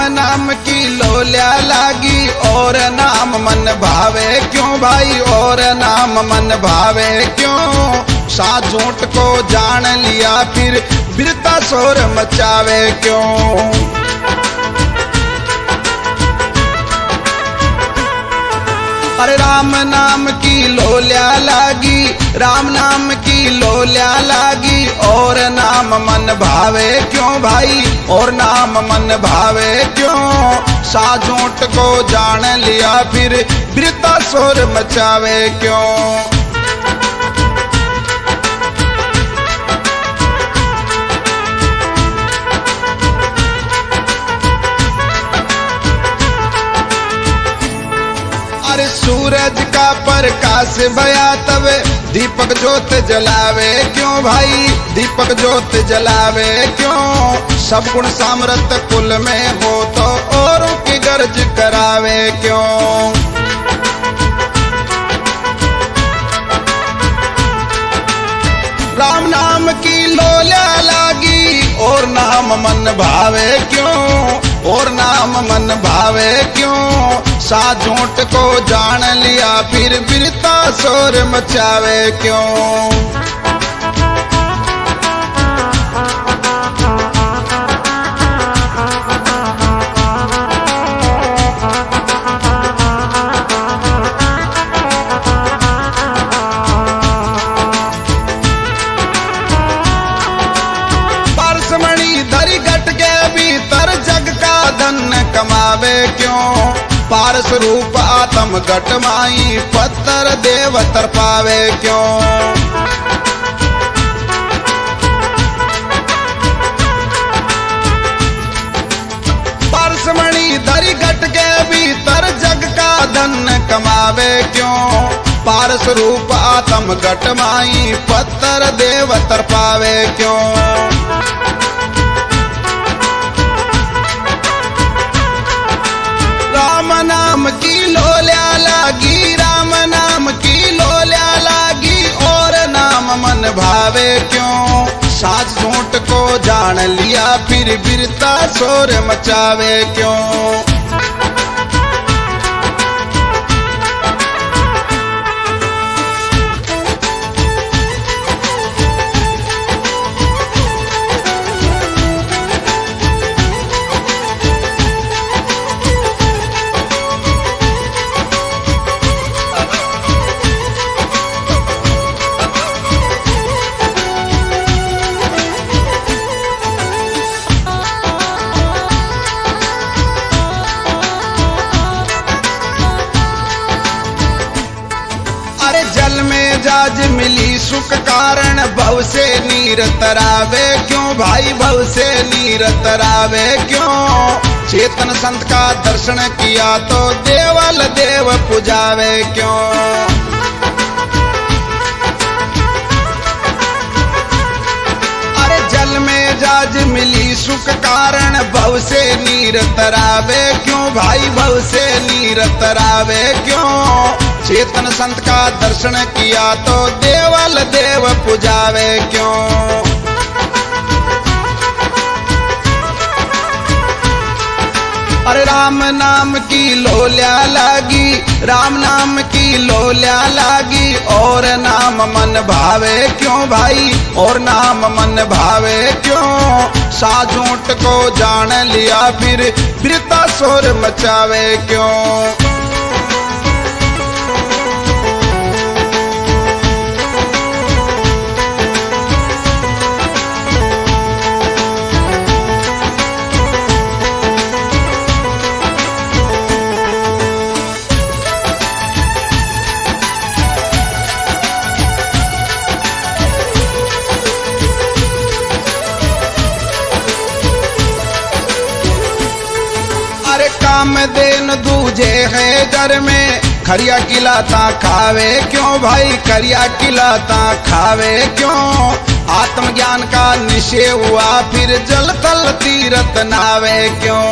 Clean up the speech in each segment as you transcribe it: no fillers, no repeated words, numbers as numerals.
नाम की लोल्या लागी और नाम मन भावे क्यों भाई, और नाम मन भावे क्यों। सात झूठ को जान लिया फिर बिरता शोर मचावे क्यों। अरे राम नाम की लोल्या लागी, राम नाम की लोल्या लागी और नाम मन भावे क्यों भाई, और नाम मन भावे क्यों। साझूठ को जान लिया फिर बिरता शोर मचावे क्यों। अरे सूरज का प्रकाश भया तब दीपक ज्योत जलावे क्यों भाई, दीपक ज्योत जलावे क्यों। सब गुण सामरत कुल में हो तो औरों की गर्ज करावे क्यों। राम नाम की लोल्या लागी और नाम मन भावे क्यों, और नाम मन भावे क्यों। साझूठ को जान लिया फिर बिरता शोर मचावे क्यों। कमावे क्यों, पारस रूप आत्म घट माई पत्थर देव तरपावे क्यों। पारसमणि धरी घट के भीतर जग का धन कमावे क्यों। पारस रूप आत्म घट माई पत्थर देव तरपावे क्यों। राम नाम की लोल्या लागी, राम नाम की लोल्या लागी और नाम मन भावे क्यों। साज झूठ को जान लिया फिर बिरता शोर मचावे क्यों। जल में जाज मिली सुख कारण भव से नीर तरावे क्यों भाई, भव से नीर तरावे क्यों। चेतन संत का दर्शन किया तो देवल देव पुजावे क्यों। अरे जल में जाज मिली सुख कारण भव से नीर तरावे क्यों भाई, भव से नीर तरावे क्यों। चेतन संत का दर्शन किया तो देवल देव पुजावे क्यों। अरे राम नाम की लोल्या लागी, राम नाम की लोल्या लागी और नाम मन भावे क्यों भाई, और नाम मन भावे क्यों। साझूठ को जान लिया फिर बिरता शोर मचावे क्यों। काम देन दूजे है घर में खरिया खिलाता खावे क्यों भाई, खरिया खिलाता खावे क्यों। आत्मज्ञान का निश्चय हुआ फिर जल तल तीरथ नावे क्यों।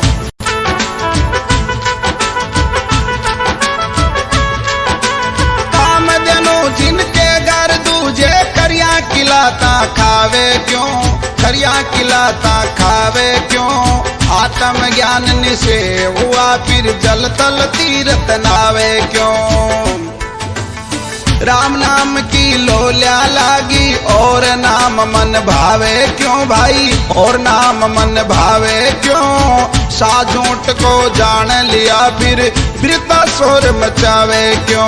काम देनो जिनके घर दूजे खरिया खिलाता खावे क्यों, खरिया खिलाता खावे क्यों। आत्म ज्ञान निशे हुआ फिर जल तल तीरथ नावे क्यों। राम नाम की लोल्या लागी और नाम मन भावे क्यों भाई, और नाम मन भावे क्यों। साझूठ को जान लिया फिर वृता शोर मचावे क्यों।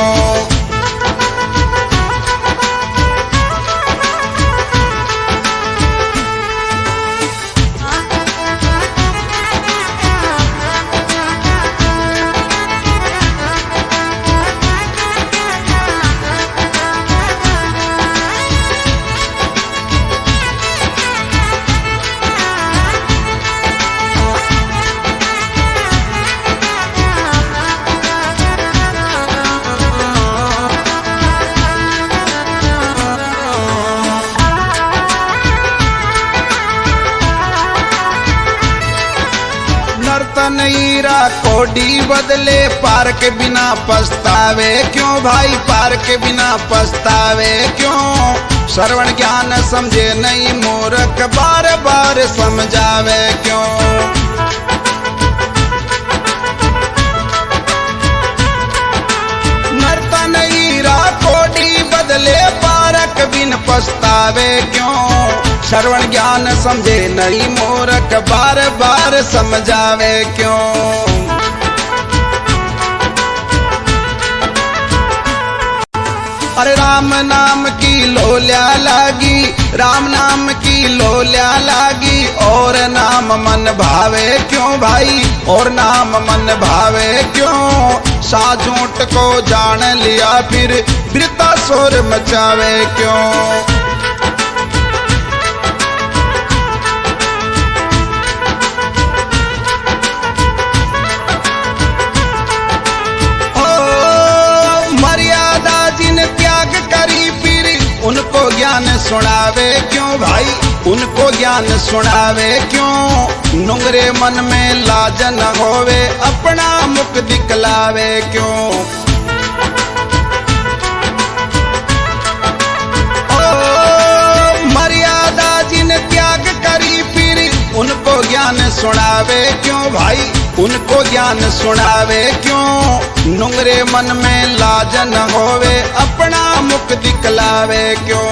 हीरा कोडी बदले पार के बिना पछतावे क्यों भाई, पार के बिना पछतावे क्यों। श्रवण ज्ञान समझे नहीं मूर्ख बार बार समझावे क्यों। नर्तन हीरा कोडी बदले पारक बिन पछतावे क्यों। श्रवण ज्ञान समझे नहीं मूर्ख बार बार समझावे क्यों। अरे राम नाम की लोल्या लागी, राम नाम की लोल्या लागी और नाम मन भावे क्यों भाई, और नाम मन भावे क्यों। साझूठ को जान लिया फिर वृता शोर मचावे क्यों। उनको ज्ञान सुनावे क्यों भाई, उनको ज्ञान सुनावे क्यों। नुंगरे मन में लाज न होवे अपना मुख दिखलावे क्यों। ओ मर्यादा जिन त्याग करी फिर उनको ज्ञान सुनावे क्यों भाई, उनको ज्ञान सुनावे क्यों। नुंगरे मन में लाज न होवे अपना मुख दिखलावे क्यों।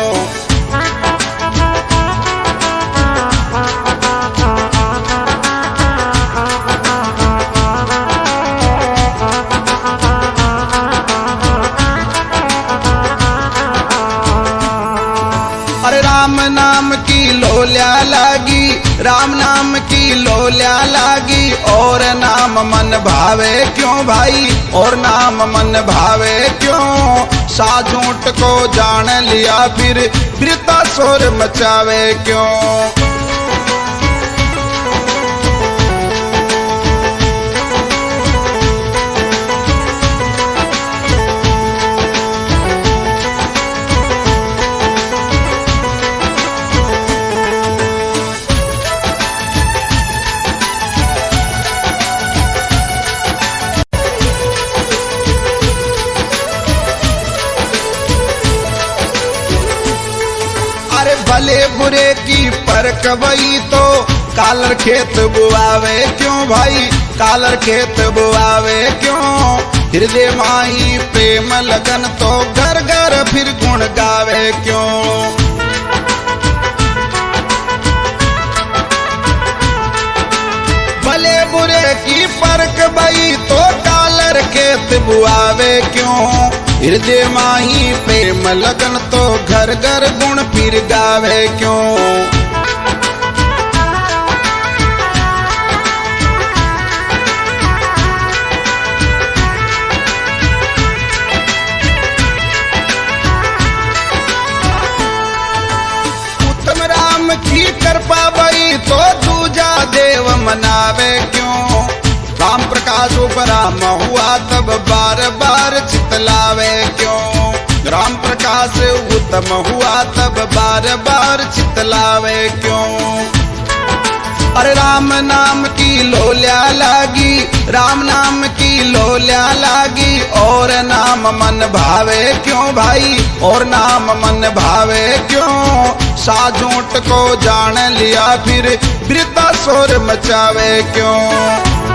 अरे राम नाम की लोल्या लागी, राम नाम की लोल्या लागी और नाम मन भावे क्यों भाई, और नाम मन भावे क्यों। साझूठ को जान लिया फिर वृता शोर मचावे क्यों। भले बुरे की परख वही तो कालर खेत बुआवे क्यों भाई, कालर खेत बुआवे क्यों। हृदय माही प्रेम लगन तो घर घर फिर गुण गावे क्यों। भले बुरे की परख वही तो कालर खेत बुआवे क्यों। हृदय माही प्रेम लगन तो घर घर गुण फिर गावे क्यों। उत्तम राम की कृपा भई तो दूजा देव मनावे क्यों। राम प्रकाश उपराम हुआ तब बार बार चितलावे क्यों। राम प्रकाश उत्तम हुआ तब बार बार चितलावे क्यों। अरे राम नाम की लोल्या लागी, राम नाम की लोल्या लागी और नाम मन भावे क्यों भाई, और नाम मन भावे क्यों। साझूट को जान लिया फिर वृद्धासुर मचावे क्यों।